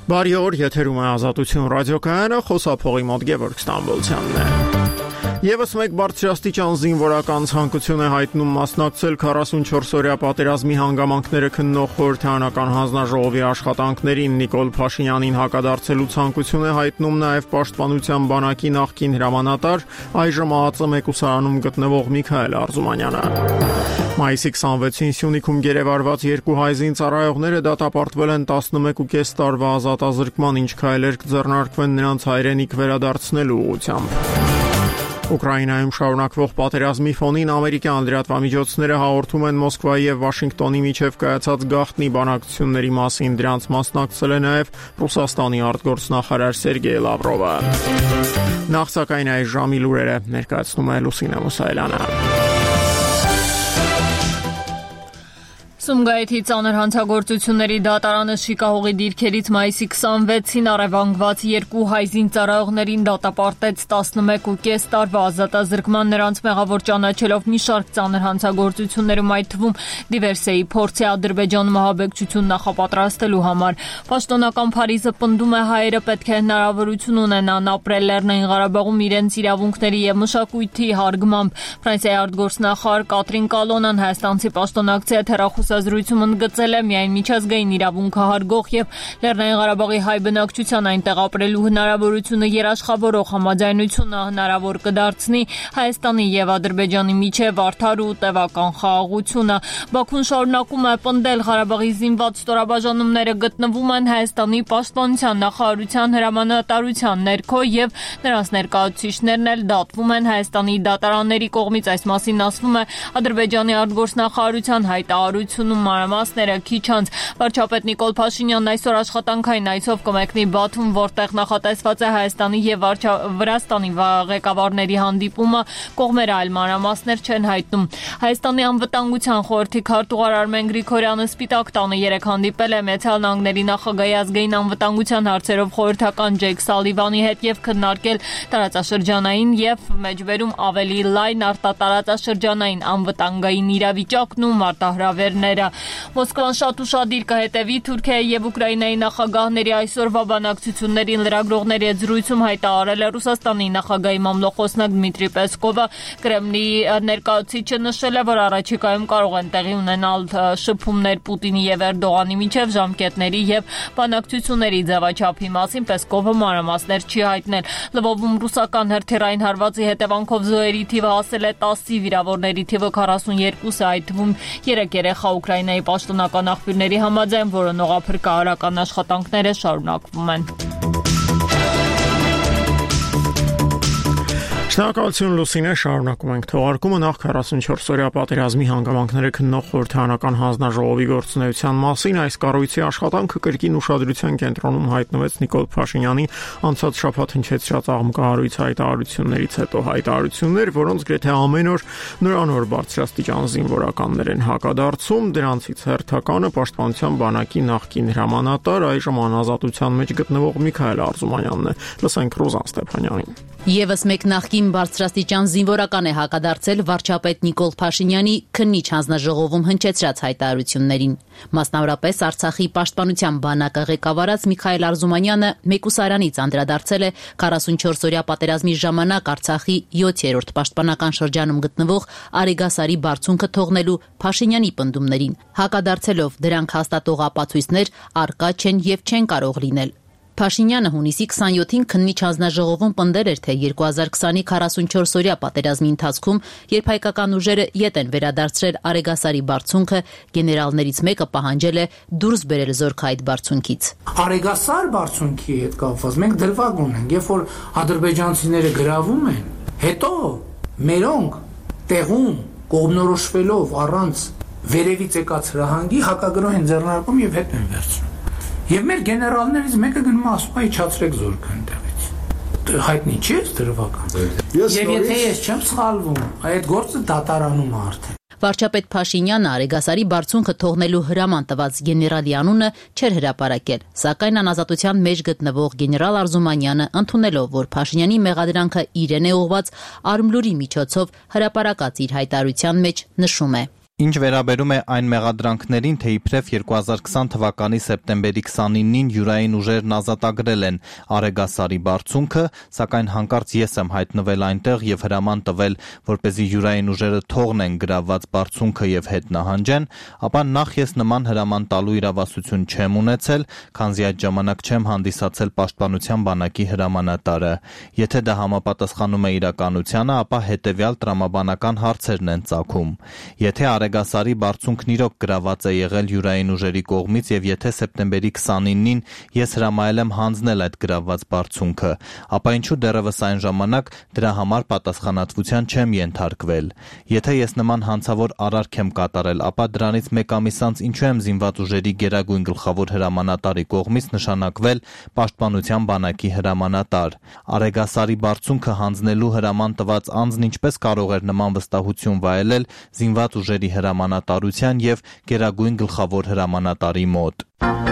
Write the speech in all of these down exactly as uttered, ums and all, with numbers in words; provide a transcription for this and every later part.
Բարի օր, եթերում է Ազատություն ռադիոկայանը, խոսափողի մոտ Գևորգ Ստամբոլցյանն է։ Եվս մեկ բարձրաստիճան զինվորական ցանկություն է հայտնում մասնակցել քառասունչորս-օրյա պատերազմի հանգամանքները քննող խորհրդարանական հանձնաժողովի աշխատանքներին։ Նիկոլ Փաշինյանին հակադարձելու ցանկություն է հայտնում նաև Պաշտպանության բանակի նախկին հրամանատար, այժմ ԱԱԾ մեկուսարանում գտնվող Միքայել Արզումանյանը։ Մայիսի քսանվեցին Սյունիքում գերեվարված երկու հայ զինծառայողները դատապարտվել են տասնմեկուկես տարվա ազատազրկման, ինչ քայլեր կձեռնարկվեն նրանց հայրենիք վերադարձնելու ուղղությամբ։ Ուկրաինայում շարունակվող պատերազմի ֆոնին ամերիկյան լրատվամիջոցները հաղորդում են Մոսկվայի եւ Վաշինգտոնի միջև կայացած գաղտնի բանակցությունների մասին։ Դրանց մասնակցել է նաև Ռուսաստանի արտգործնախարար Սերգեյ Լավրովը։ Նախ սակայն այս ժամի լուրերը ներկայացնում է Լուսինե Մուսայելյանը։ Սումգայիթի ծանր հանցագործությունների դատարանը շիկահողի դիրքերից մայիսի քսանվեցին առևանգված երկու հայ զինծառայողներին դատապարտեց տասնմեկուկես տարվա ազատազրկման, նրանց մեղավոր ճանաչելով մի շարք ծանր հանցագործություններում, այդ թվում դիվերսիայի փորձի Ադրբեջանում ահաբեկչություն նախապատրաստելու համար։ Պաշտոնական Փարիզը պնդում է, հայերը պետք է հնարավորություն ունենան ապրել Լեռնային Ղարաբաղում իրենց իրավունքների եւ մշակույթի հարգմամբ։ Ֆրանսիայի արտգործնախարար Կատրին Կալոնան հայաստանցի պաշտոնակցի հետ հեռախոս զրույցում ընդգծել է միայն միջազգային իրավունքը հարգող եւ Լեռնային Ղարաբաղի հայ բնակչության այնտեղ ապրելու հնարավորությունը երաշխավորող համաձայնությունը հնարավոր կդարձնի Հայաստանի եւ Ադրբեջանի միջև արդար ու տևական խաղաղությունը։ Բաքուն շարունակում է պնդել, Ղարաբաղի զինված ստորաբաժանումները գտնվում են Հայաստանի պաշտպանության նախարարության հրամանատարության ներքո եւ նրանց ներկայացուցիչներն էլ դատվում են Հայաստանի դատարանների կողմից։ Այս մասին ասվում է Ադրբեջանի արտգործնախարարության հայտարարություն մանրամասները քիչ անց։ Վարչապետ Նիկոլ Փաշինյանն այսօր աշխատանքային այցով կմեկնի Բաթում, որտեղ նախատեսված է Հայաստանի եւ Վրաստանի ղեկավարների հանդիպումը, կողմերը այլ մանրամասներ չեն հայտնում։ Հայաստանի անվտանգության խորհրդի քարտուղար Արմեն Գրիգորյանը Սպիտակ տանը երեկ հանդիպել է Միացյալ Նահանգների նախագահի ազգային անվտանգության հարցերով խորհրդական Ջեյք Սալիվանի հետ եւ քննարկել տարածաշրջանային եւ մեջբերում ավելի լայն արտատարածաշրջանային անվտանգային իրավիճակն ու մարտահրավերները։ Մոսկվան շատ ուշադիր կհետևի Թուրքիայի եւ Ուկրաինայի նախագահների այսօրվա բանակցություններին։ Լրագրողների հետ զրույցում հայտարարել է Ռուսաստանի նախագահի մամլոխոսնակ Դմիտրի Պեսկովը։ Կրեմլի ներկայացուցիչը նշել է, որ առաջիկայում կարող են տեղի ունենալ շփումներ Պուտինի եւ Էրդողանի միջև ժամկետների եւ բանակցությունների ձևաչափի մասին Պեսկովը մանրամասներ չի հայտնել։ Լվովում ռուսական հրթիռային հարվածի հետևանքով զոհերի թիվը հասել է տասի, վիրավորների թիվը քառասունյոթ է, այդ թվում երեք երեխա։ Ուկրաինայի պաշտոնական աղբյուրների համաձայն որոնողափրկարարական աշխատանքները շարունակվում են։ Շնորհակալություն Լուսինե, շարունակում ենք թողարկումը։ Նախ քառասունչորս-օրյա պատերազմի հանգամանքները քննող խորհրդարանական հանձնաժողովի գործունեության մասին այս կառույցի աշխատանքը կրկին ուշադրության կենտրոնում հայտնվեց Նիկոլ Փաշինյանի անցած շաբաթ հնչեցրած աղմկահարույց հայտարարություններից հետո։ Հայտարարություններ, որոնց գրեթե ամեն օր նորանոր բարձրաստիճան զինվորականներ են հակադարձում, դրանցից հերթականը Պաշտպանության բանակի նախկին հրամանատար, այժմ անազատության մեջ գտնվող Միքայել Արզումանյանն է։ Լսենք Ռոզան Ստեփանյանին։ Եվս մեկ նախկին բարձրաստիճան զինվորական է հակադարձել վարչապետ Նիկոլ Փաշինյանի քննիչ հանձնաժողովում հնչեցրած հայտարարություններին։ Մասնավորապես Արցախի պաշտպանության բանակը ղեկավարած Միքայել Արզումանյանը մեկուսարանից անդրադարձել է քառասունչորս-օրյա պատերազմի ժամանակ Արցախի յոթերորդ պաշտպանական շրջանում գտնվող Արեգասարի բարձունքը թողնելու Փաշինյանի պնդումներին, հակադարձելով դրանք հաստատող ապացույցներ առկա չեն եւ չեն կարող լինել։ Փաշինյանը հունիսի քսանյոթին քննիչ հանձնաժողովում պնդել էր, թե երկու հազար քսանի քառասունչորս-օրյա պատերազմի ընթացքում, երբ հայկական ուժերը ետ են վերադարձրել Արեգասարի բարձունքը, գեներալներից մեկը պահանջել է դուրս բերել զորքը այդ բարձունքից։ Արեգասար բարձունքի հետ կապված մենք դրվագ ունենք, երբ որ ադրբեջանցիները գրավում են, հետո մերոնք տեղում կողմնորոշվելով առանց վերևից եկած հրահանգի հակագրոհ են ձեռնարկում եւ հետ են վերցնում։ Եվ մեր գեներալներից մեկը գնում է ասում է իջացրեք զորքը այնտեղից։ Հայտնի չի այս դրվագը։ Եվ եթե ես չեմ սխալվում, այդ գործը դատարանում է արդեն։ Վարչապետ Փաշինյանը Արեգասարի բարձունքը թողնելու հրաման տված գեներալի անունը չէր հրապարակել, սակայն անազատության մեջ գտնվող գեներալ Արզումանյանը ընդունելով, որ Փաշինյանի մեղադրանքը իրեն է ուղղված, Արմլուրի միջոցով հրապարակած իր հայտարարության մեջ նշում է. Ինչ վերաբերում է այն մեղադրանքներին, թե իբրև երկու հազար քսան թվականի սեպտեմբերի քսանինին յուրային ուժերն ազատագրել են Արեգասարի բարձունքը, սակայն հանկարծ ես եմ հայտնվել այնտեղ եւ հրաման տվել, որպեսզի յուրային ուժերը թողնեն գրավված բարձունքը եւ հետ նահանջեն, ապա նախ ես նման հրաման տալու իրավասություն չեմ ունեցել, քանզի այդ ժամանակ չեմ հանդիսացել պաշտպանության բանակի հրամանատարը։ Եթե դա համապատասխանում է իրականությանը, ապա հետեւյալ տրամաբանական հարցերն են ծագում։ Եթե Արեգասարի բարձունքն իրոք գրաված է եղել յուրային ուժերի կողմից եւ եթե սեպտեմբերի քսանինին ես հրամայել եմ հանձնել այդ գրաված բարձունքը, ապա ինչու դեռևս այն ժամանակ դրա համար պատասխանատվության չեմ ենթարկվել։ Եթե ես նման հանցավոր արարք եմ կատարել, ապա դրանից մեկ ամիս անց ինչու եմ զինված ուժերի գերագույն գլխավոր հրամանատարի կողմից նշանակվել պաշտպանության բանակի հրամանատար։ Արեգասարի բարձունքը հանձնելու հրաման տված անձն ինչպես կարող էր նման վստահություն վայելել զինված ուժերի հրամանատարության եւ գերագույն գլխավոր հրամանատարի մոտ։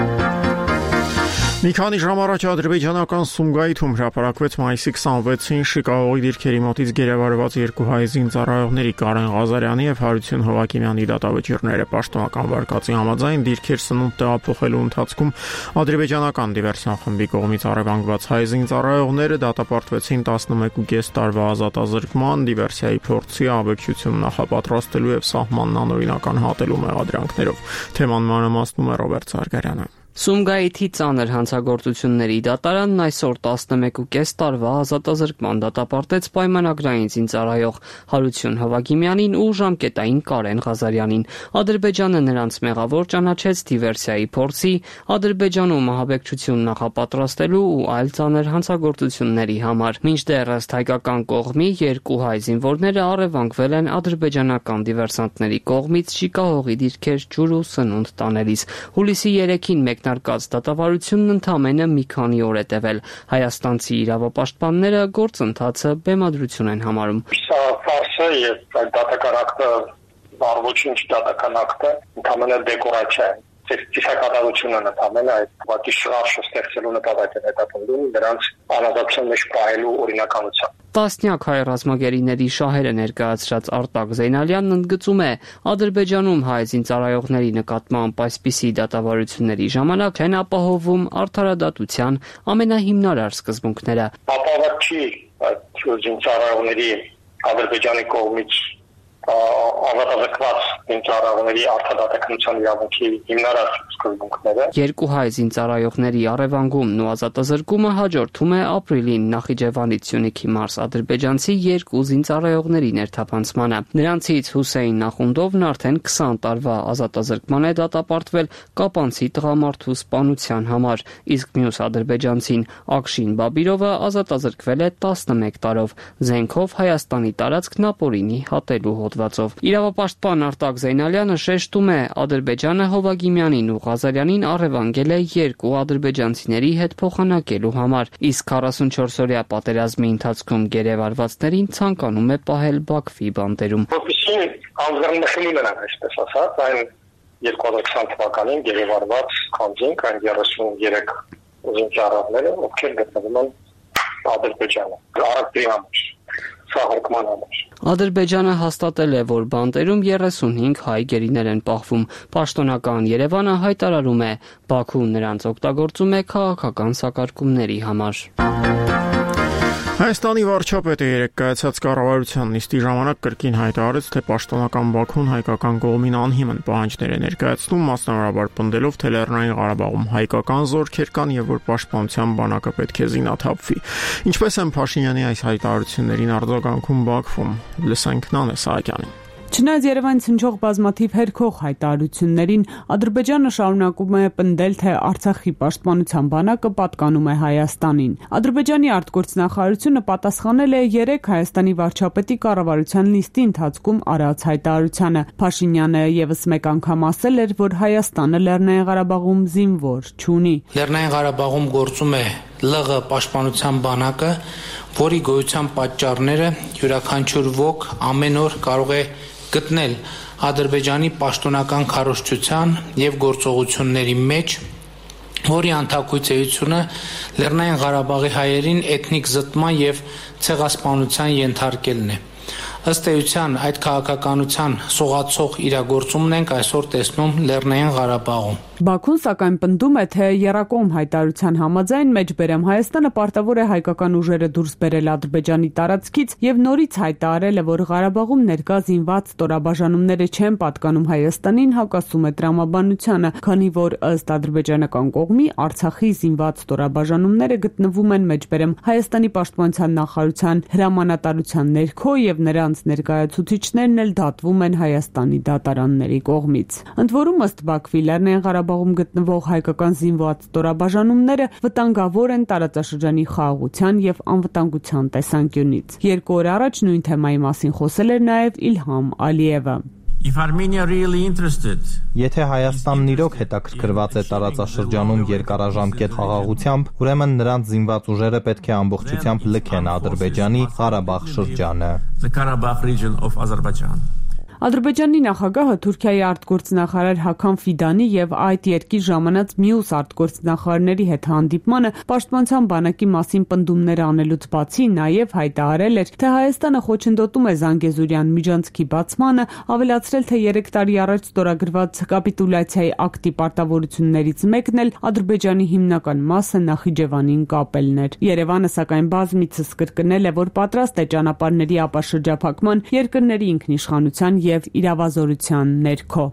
Մի քանի ժամ առաջ ադրբեջանական Սումգայիթում հրապարակվեց մայիսի քսանվեցին Շիկահողի դիրքերի մոտից գերեվարված երկու հայ զինծառայողների Կարեն Ղազարյանի եւ Հարություն Հովակիմյանի դատավճիռները պաշտոնական վարկածի համաձայն դիրքեր սնունդ տեղափոխելու ընթացքում ադրբեջանական դիվերսիոն խմբի կողմից առևանգված հայ զինծառայողները դատապարտվեցին տասնմեկուկես տարվա ազատազրկման, դիվերսիայի փորձի, աբեկչություն նախապատրաստելու եւ սահմանն անօրինական հատելու մեղադրանքներով։ Թեման մանրամասնում է Ռոբերտ Սարգարյանը։ Սումգայիթի ծանր հանցագործությունների դատարանն այսօր տասնմեկուկես տարվա ազատազրկման դատապարտեց պայմանագրային զինծառայող Հարություն Հովակիմյանին ու ժամկետային Կարեն Ղազարյանին։ Ադրբեջանը նրանց մեղավոր ճանաչեց դիվերսիայի փորձի, Ադրբեջանում ահաբեկչություն նախապատրաստելու ու այլ ծանր հանցագործությունների համար։ Մինչդեռ ըստ հայկական կողմի երկու հայ զինվորները առևանգվել են ադրբեջանական դիվերսանտների կողմից Շիկահողի դիրքեր ջուր ու սնունդ տանելիս։ Հուլիսի երեքին մեկնարկած դատավարությունն ընդամենը մի քանի օր է տևել։ Հայաստանցի իրավապաշտպանները գործընթացը բեմադրություն են համարում։ Սա ֆարս է եւ դատական ակտը առողջ դատական ակտը ընդամենը դեկորացիա է։ Ծիսակատարությունը ընդամենը այդ բակի շարժը ստեղծելու նպատակ է հետապնդում նրանց անազատության մեջ պահելու օրինականությամբ։ Տասնյակ հայ ռազմագերիների շահերը ներկայացրած Արտակ Զեյնալյանն ընդգծում է, Ադրբեջանում հայ զինծառայողների նկատմամբ այսպիսի դատավարությունների ժամանակ չեն ապահովում արդարադատության ամենահիմնարար սկզբունքները։ Ապահով չի այդ զինծառայողների Ադրբեջանի կողմից ազատազրկված զինծառայողների արդարադատության իրավունքի հիմնարար սկզբունքները։ Երկու հայ զինծառայողների առևանգումն ու ազատազրկումը հաջորդում է ապրիլին Նախիջևանից Սյունիքի Մարս ադրբեջանցի երկու զինծառայողների ներթափանցմանը։ Նրանցից Հուսեյն Նախունդովն արդեն քսան տարվա ազատազրկման է դատապարտվել կապանցի տղամարդու սպանության համար, իսկ մյուս ադրբեջանցին Ակշին Բաբիրովը ազատազրկվել է տասնմեկ տարով զենքով Հայաստանի տարածքն ապօրինի հատելու հոդվածով։ Իրավապաշտպան Արտակ Զեյնալյանը շեշտում է, Ադրբեջանը Հովակիմյանին ու Ղազարյանին առևանգել է երկու ադրբեջանցիների հետ փոխանակելու համար, իսկ քառասունչորս-օրյա պատերազմի ընթացքում գերեվարվածներին ցանկանում է պահել Բաքվի բանտերում։ Որպեսզի անձնանշանի նրան, այսպես ասած, այն երկու հազար քսան թվականին գերեվարված քանզինք, այն երեսուններեք զինծառայողները, ովքեր գտնվում են Ադրբեջանում։ Արաբի համար սահարկման համար։ Ադրբեջանը հաստատել է, որ բանտերում երեսունհինգ հայ գերիներ են պահվում։ Պաշտոնական Երևանը հայտարարում է, Բաքուն նրանց օգտագործում է քաղաքական սակարկումների համար։ Հայաստանի վարչապետը երեկ կայացած կառավարության նիստի ժամանակ կրկին հայտարարեց, թե պաշտոնական Բաքուն հայկական կողմին անհիմն պահանջներ է ներկայացնում, մասնավորաբար պնդելով, թե Լեռնային Ղարաբաղում հայկական զորքեր կան եւ որ պաշտպանության բանակը պետք է զինաթափվի։ Ինչպես են Փաշինյանի այս հայտարարություններին արձագանքում Բաքվում, լսենք Նանե Սահակյանին։ Չնայած Երևանից հնչող բազմաթիվ հերքող հայտարարություններին, Ադրբեջանը շարունակում է պնդել, թե Արցախի պաշտպանության բանակը պատկանում է Հայաստանին։ Ադրբեջանի արտգործնախարարությունը պատասխանել է երեկ Հայաստանի վարչապետի կառավարության նիստի ընթացքում արած հայտարարությանը։ Փաշինյանը եւս մեկ անգամ ասել էր, որ Հայաստանը Լեռնային Ղարաբաղում զինվոր չունի։ Լեռնային Ղարաբաղում գործում է ԼՂ պաշտպանության բանակը, որի գոյության պատճառները յուրաքանչյուր ոք ամեն օր կարող է գտնել Ադրբեջանի պաշտոնական քարոզչության եւ գործողությունների մեջ, որի անթակույց էությունը Լեռնային Ղարաբաղի հայերին էթնիկ զտման եւ ցեղասպանության ենթարկելն է։ Ըստ էության այդ քաղաքականության սողացող իրագործումն ենք այսօր տեսնում Լեռնային Ղարաբաղում։ Բաքուն սակայն պնդում է, թե եռակողմ հայտարարության համաձայն Մեջբերեմ Հայաստանը պարտավոր է հայկական ուժերը դուրս բերել Ադրբեջանի տարածքից եւ նորից հայտարարել է, որ Ղարաբաղում ներկա զինված ստորաբաժանումները չեն պատկանում Հայաստանին, հակասում է տրամաբանությանը, քանի որ ըստ ադրբեջանական կողմի Արցախի զինված ստորաբաժանումները գտնվում են Մեջբերեմ Հայաստանի պաշտպանության նախարարության հրամանատարության ներքո եւ նրանց ներկայացուցիչներն էլ դատվում են Հայաստանի դատարանների կողմից։ Ընդ որում ըստ Բաքվի Լեռնային Ղարաբաղում գտնվող հայկական զինված ստորաբաժանումները վտանգավոր են տարածաշրջանի խաղաղության եւ անվտանգության տեսանկյունից։ Երկու օր առաջ նույն թեմայի մասին խոսել էր նաեւ Իլհամ Ալիևը։ If Armenia really interested, Եթե Հայաստանն իրոք հետաքրքրված է տարածաշրջանում երկարաժամկետ խաղաղությամբ, ուրեմն նրանց զինված ուժերը պետք է ամբողջությամբ լքեն Ադրբեջանի Ղարաբաղ շրջանը։ the Karabakh region of Azerbaijan. Ադրբեջանի նախագահը Թուրքիայի արտգործնախարար Հական Ֆիդանի եւ այդ երկրի ժամանած մյուս արտգործնախարարների հետ հանդիպմանը պաշտպանության բանակի մասին պնդումներ անելուց բացի նաեւ հայտարարել էր, թե Հայաստանը խոչընդոտում է Զանգեզուրյան միջանցքի բացմանը, ավելացրել, թե երեք տարի առաջ ստորագրված կապիտուլյացիայի ակտի պարտավորություններից մեկն էլ Ադրբեջանի հիմնական մասը Նախիջևանին կապելն էր։ Երևանը սակայն բազմիցս կրկնել է, որ պատրաստ է ճանապարհների ապաշրջափակման, երկրների ինքնիշխանության եւ իրավազորության ներքո։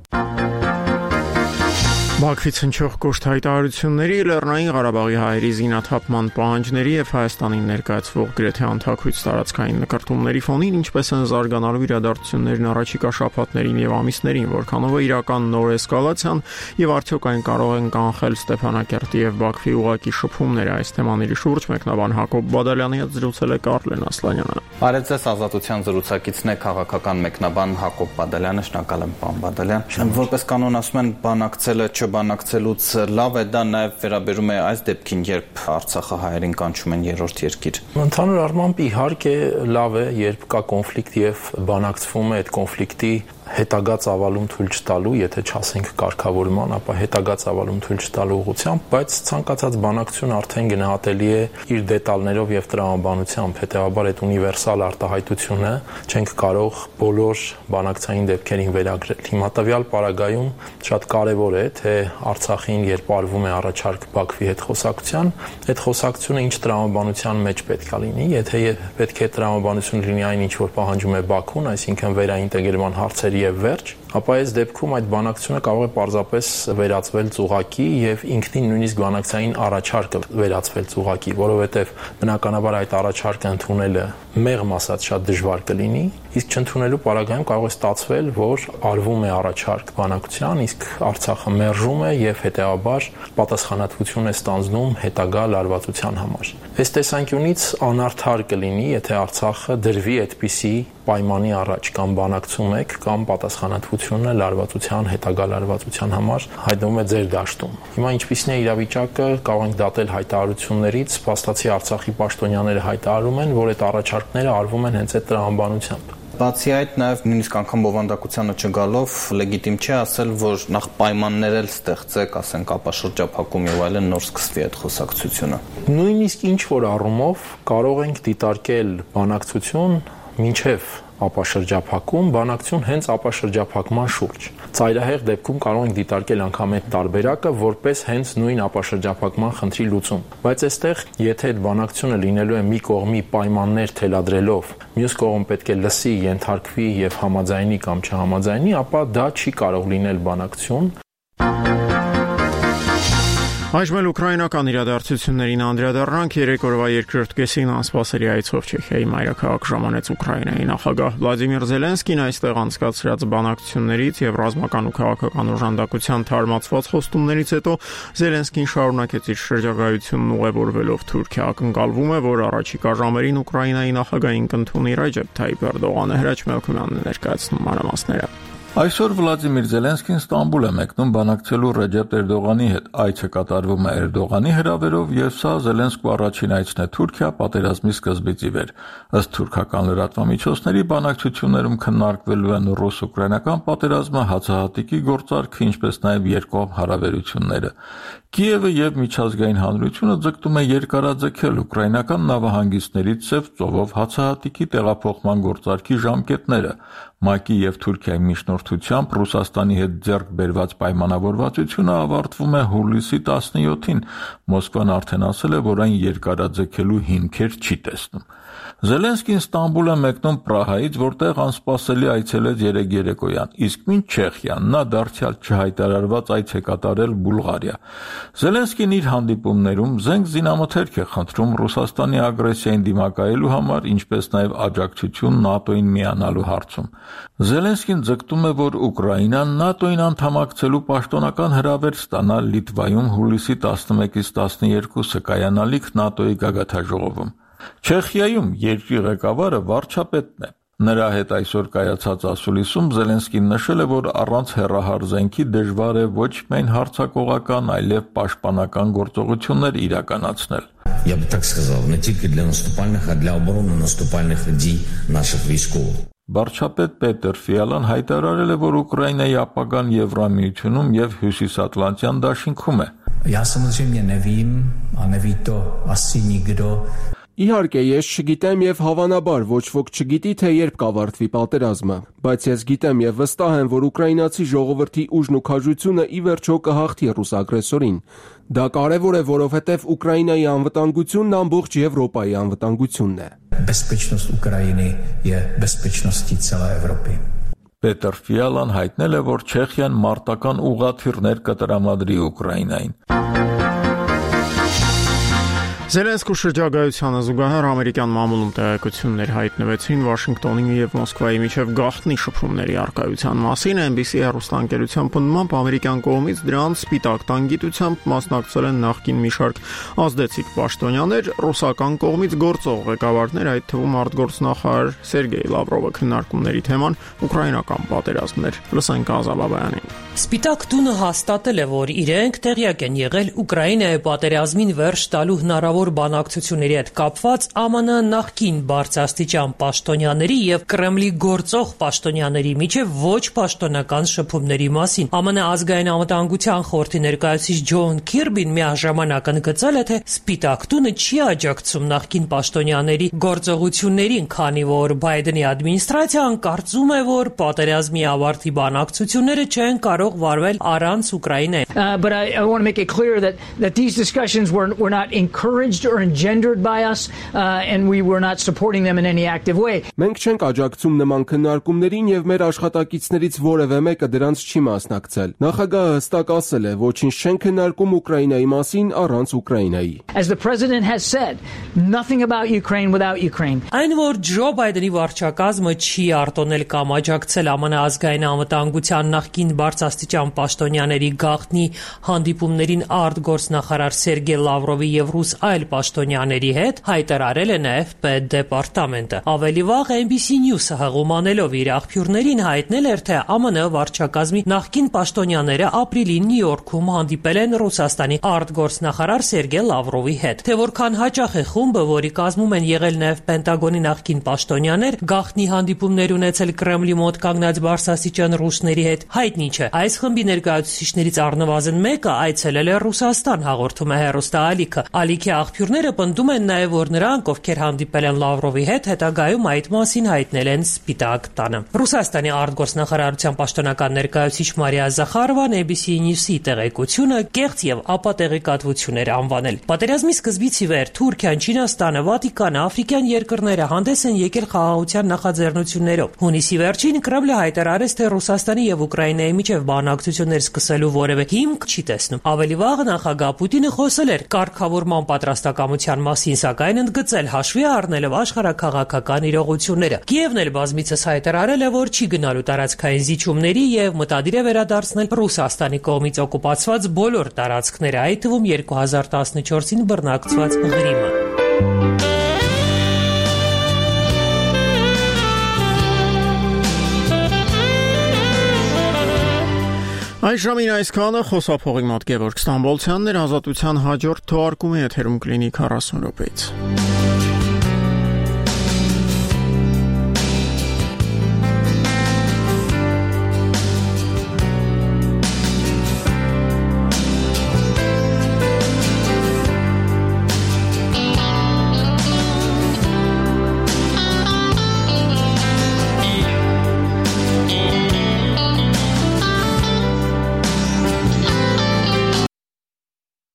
Բաքվից հնչող կոշտ հայտարարությունների, Լեռնային Ղարաբաղի հայերի զինաթափման պահանջների եւ Հայաստանին ներկայացվող գրեթե անթաքույց տարածքային նկարտումների ֆոնին ինչպես են զարգանալու իրադարձություններն առաջիկա շաբաթներին եւ ամիսներին, որքանով է իրական նոր էսկալացիան եւ արդյոք այն կարող են կանխել Ստեփանակերտի եւ Բաքվի ուղակի շփումները այս թեմաների շուրջ մեկնաբան Հակոբ Բադալյանի հետ զրուցել է Կարլեն Ասլանյանը։ Բարև ձեզ, Ազատության զրուցակիցն է քաղաքական մեկնաբան Հակոբ Բադալյանը, շնորհակալ եմ պարոն Բադալյան։ Որպես կանոն ասում են, բանակցելը բանակցելուց լավ է, դա նաև վերաբերում է այս դեպքին, երբ Արցախը հայերին կանչում են երրորդ երկիր։ Ընդհանուր առմամբ իհարկե լավ է, երբ կա կոնֆլիկտ եւ բանակցվում է այդ կոնֆլիկտի հետագա ծավալում թույլ չտալու, եթե չասենք կարգավորման, ապա հետագա ծավալում թույլ չտալու ուղղությամբ, բայց ցանկացած բանակցություն արդեն գնահատելի է իր դետալներով եւ տրամաբանությամբ, հետեւաբար այդ ունիվերսալ արտահայտությունը չենք կարող բոլոր բանակցային դեպքերին վերագրել։ Հիմա տվյալ պարագայում շատ կարեւոր է, թե Արցախին երբ արվում է առաջարկ Բաքվի հետ խոսակցության, այդ խոսակցությունը ինչ տրամաբանության մեջ պետք է լինի, եթե պետք է տրամաբանություն լինի այն ինչ որ պահանջում է Բաքուն, այսինքն վերաինտեգրման հարցեր եւ վերջ, ապա այս դեպքում այդ բանակցությունը կարող է պարզապես վերածվել ծուղակի եւ ինքնին նույնիսկ բանակցային առաջարկը վերածվել ծուղակի, որովհետեւ բնականաբար այդ առաջարկը ընդունելը մեղմ ասած շատ դժվար կլինի, իսկ չընդունելու պարագայում կարող է ստացվել, որ արվում է առաջարկ բանակցության, իսկ Արցախը մերժում է եւ հետեւաբար պատասխանատվություն է ստանձնում հետագա լարվածության համար։ Այս տեսանկյունից անարդար կլինի, եթե Արցախը դրվի այդպիսի պայմանի առաջ կամ բանակցում եք կամ պատասխանատվությունը լարվածության հետագա լարվածության համար հայտնվում է ձեր դաշտում։ Հիմա ինչպիսին է իրավիճակը, կարող ենք դատել հայտարարություններից, փաստացի Արցախի պաշտոնյաները հայտարարում են, որ այդ առաջարկները արվում են հենց այդ տրամաբանությամբ։ Բացի այդ, նաև նույնիսկ անգամ բովանդակությանը չգալով լեգիտիմ չէ ասել, որ նախ պայմաններ էլ ստեղծեք, ասենք ապաշրջափակում եւ այլն, նոր սկսվի այդ խոսակցությունը։ Նույնիսկ ինչ որ առումով կարող ենք դիտարկել բանակցություն մինչև ապաշրջափակում, բանակցություն հենց ապաշրջափակման շուրջ։ Ծայրահեղ դեպքում կարող ենք դիտարկել անգամ այդ տարբերակը որպես հենց նույն ապաշրջափակման խնդրի լուծում։ Բայց այստեղ, եթե այդ բանակցությունը լինելու է մի կողմի պայմաններ թելադրելով, մյուս կողմը պետք է լսի, ենթարկվի եւ համաձայնի կամ չհամաձայնի, ապա դա չի կարող լինել բանակցություն։ Այժմ էլ ուկրաինական իրադարձություններին անդրադառնանք։ Երեք օրվա երկրորդ կեսին անսպասելի այցով Չեխիայի մայրաքաղաք ժամանեց Ուկրաինայի նախագահ Վլադիմիր Զելենսկին, այստեղ անցկացրած բանակցություններից եւ ռազմական ու քաղաքական օժանդակության թարմացված խոստումներից հետո Զելենսկին շարունակեց իր շրջագայությունն ուղևորվելով Թուրքիա։ Ակնկալվում է, որ առաջիկա ժամերին Ուկրաինայի նախագահին կընդունի Ռեջեփ Թայիփ Էրդողանը։ Հրաչ Մելքումյանն է ներկայացնում մանրամասները։ Այսօր Վլադիմիր Զելենսկին Ստամբուլ է մեկնում բանակցելու Ռեջեփ Էրդողանի հետ։ Այցը կատարվում է Էրդողանի հրավերով եւ սա Զելենսկու առաջին այցն է Թուրքիա պատերազմի սկզբից ի վեր։ Ըստ թուրքական լրատվամիջոցների բանակցություններում քննարկվելու են ռուս-ուկրաինական պատերազմը, հացահատիկի գործարքը, ինչպես նաեւ երկկողմ հարաբերությունները։ Կիևը եւ միջազգային հանրությունը ձգտում է երկարաձգել ուկրաինական նավահանգիստներից Սև ծովով հացահատիկի տեղափոխման գործարքի ժամկետները։ ՄԱԿ-ի եւ Թուրքիայի միջնորդությամբ Ռուսաստանի հետ ձեռք բերված պայմանավորվածությունը ավարտվում է հուլիսի տասնյոթին։ Մոսկվան արդեն ասել է, որ այն երկարաձգելու հիմքեր չի տեսնում։ Զելենսկին Ստամբուլ է մեկնում Պրահայից, որտեղ անսպասելի այցելեց երեկ երեկոյան, իսկ մինչ Չեխիան նա դարձյալ չհայտարարված այց է կատարել Բուլղարիա։ Զելենսկին իր հանդիպումներում զենք զինամթերք է խնդրում Ռուսաստանի ագրեսիային դիմակայելու համար, ինչպես նաև աջակցություն ՆԱՏՕ-ին միանալու հարցում։ Զելենսկին ձգտում է, որ Ուկրաինան ՆԱՏՕ-ին անդամակցելու պաշտոնական հրավեր ստանա Լիտվայում հուլիսի տասնմեկից տասնյոթը կայանալիք ՆԱՏՕ-ի գագաթնաժողովում։ Չեխիայում երկրի ղեկավարը վարչապետն է։ Նրա հետ այսօր կայացած ասուլիսում Զելենսկին նշել է, որ առանց հեռահար զենքի դժվար է ոչ միայն հարձակողական, այլև պաշտպանական գործողություններ իրականացնել։ Я бы так сказал, не тільки для наступальних, а для оборони наступальних дій наших військових. Վարչապետ Պետեր Ֆիալան հայտարարել է, որ Ուկրաինայի ապագան Եվրամիությունում եւ Հյուսիսատլանտյան դաշինքում է։ Я samozřejmě nevím a neví to asi nikdo. Իհարկե, ես չգիտեմ եւ հավանաբար ոչ ոք չգիտի, թե երբ կավարտվի պատերազմը, բայց ես գիտեմ եւ վստահ եմ, որ ուկրաինացի ժողովրդի ուժն ու քաջությունը ի վերջո կհաղթի ռուս ագրեսորին։ Դա կարեւոր է, որովհետեւ Ուկրաինայի անվտանգությունն ամբողջ Եվրոպայի անվտանգությունն է։ Bezpečnost Ukrajiny je bezpečností celé Evropy. Պետեր Ֆիալան հայտնել է, որ Չեխիան մարտական ուղղաթիռներ կտրամադրի Ուկրաինային։ Զելենսկու շրջագայությանը զուգահեռ ամերիկյան մամուլում տեղեկություններ հայտնվեցին Վաշինգտոնի եւ Մոսկվայի միջև գաղտնի շփումների առկայության մասին։ N B C հեռուստաընկերության պնդմամբ ամերիկյան կողմից դրանց սպիտակ տանգիտությամբ մասնակցել են նախկին մի շարք ազդեցիկ պաշտոնյաներ, ռուսական կողմից գործող ղեկավարներ, այդ թվում արտգործնախարար Սերգեյ Լավրովը։ Քննարկումների թեման ուկրաինական պատերազմն էր։ Լսենք Ազաբաբյանին։ Սպիտակ տունը հաստատել է, որ իրենք տեղյակ են եղել Ուկրաինայի պատերազմին վերջ տալու հնարավոր բանակցությունների հետ կապված A M N նախկին բարձրաստիճան պաշտոնյաների եւ Կրեմլի գործող պաշտոնյաների միջև ոչ պաշտոնական շփումների մասին։ A M N ազգային անվտանգության խորհրդի ներկայացուցիչ Ջոն Քիրբին միաժամանակ ընդգծել է, թե Սպիտակ տունը չի աջակցում նախկին պաշտոնյաների գործողություններին, քանի որ Բայդենի ադմինիստրացիան կարծում է, որ պատերազմի ավարտի բանակցությունները չեն կարող վարվել առանց Ուկրաինայի։ Uh, but I, I want to make it clear that that these discussions were were not encouraged or engendered by us, uh, and we were not supporting them in any active way. Մենք չենք աջակցում նման քննարկումներին եւ մեր աշխատակիցներից որևէ մեկը դրանց չի մասնակցել։ Նախագահը հստակ ասել է, ոչինչ չեն քննարկում Ուկրաինայի մասին առանց Ուկրաինայի։ As the president has said, nothing about Ukraine without Ukraine. Այն որ Ջո Բայդենի վարչակազմը չի արտոնել կամ աջակցել A M N ազգային անվտանգության նախկին բարձրաստիճան պաշտոնյաների գաղտնի հանդիպումներին արտգործնախարար Սերգեյ Լավրովի եւ ռուս այլ պաշտոնյաների հետ հայտարարել է նաեւ Պետդեպարտամենտը։ Ավելի վաղ N B C News-ը հղումանելով իր աղբյուրներին հայտնել էր, թե A M N վարչակազմի նախկին պաշտոնյաները ապրիլին Նյու Յորքում հանդիպել են Ռուսաստանի արտգործնախարար Սերգեյ Լավրովի հետ։ Թե որքան հաճախ է խումբը, որի կազմում են եղել նաեւ Պենտագոնի նախկին պաշտոնյաներ, գաղտնի հանդիպումներ ունեցել Կրեմլի մոտ կանգնած բարձրաստիճան ռուսների հետ, հայտնի չէ։ Այս խմբի ներկայացուցիչներից առնվազն մեկը այցելել է Ռուսաստան, հաղորդում է հեռուստաալիքը։ Ալիքի աղբյուրները պնդում են նաև, որ նրանք, ովքեր հանդիպել են Լավրովի հետ, հետագայում այդ մասին հայտնել են Սպիտակ տանը։ Ռուսաստանի արտգործնախարարության պաշտոնական ներկայացուցիչ Մարիա Զախարովան A B C News-ի տեղեկությունը կեղծ եւ ապատեղեկատվություն էր անվանել։ Պատերազմի սկզբից ի վեր Թուրքիան, Չինաստանը, Վատիկանը, աֆրիկյան երկրները հանդես են եկել խաղաղության նախաձեռնություններով։ Հունիսի վերջին Կրեմլը հայտարարեց, թե Ռուսաստանի եւ Ուկրաինայի միջև բանակցություններ սկսելու որևէ հիմք չի տեսնում։ Ավելի վաղ նախագահ Պուտինը խոսել էր կարգավորման պատրաստակամության մասին, սակայն ընդգծել հաշվի առնելով աշխարհաքաղաքական իրողությունները։ Կիևն էլ բազմիցս հայտարարել է, որ չի գնալու տարածքային զիջումների եւ մտադիր է վերադարձնել Ռուսաստանի կողմից օկուպացված բոլոր տարածքները, այդ թվում երկու հազար տասնչորսին բռնակցված Ղրիմը։ Այժմին այսքանը խոսափողի մոտ Գևորգ Ստամբոլցյանն էր ազատության հաջորդ թողարկումը եթերում կլինի քառասուն րոպեից։